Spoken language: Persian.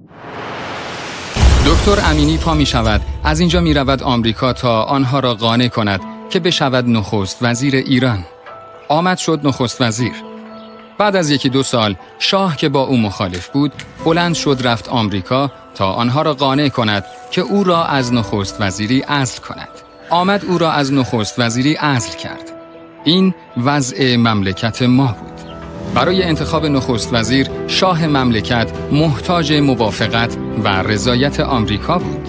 دکتر امینی پا می شود، از اینجا می رود آمریکا تا آنها را قانع کند که بشود نخست وزیر ایران. آمد شد نخست وزیر. بعد از 1-2 سال شاه که با او مخالف بود بلند شد رفت آمریکا تا آنها را قانع کند که او را از نخست وزیری عزل کند. آمد او را از نخست وزیری عزل کرد. این وضع مملکت ما بود. برای انتخاب نخست وزیر شاه مملکت محتاج موافقت و رضایت آمریکا بود.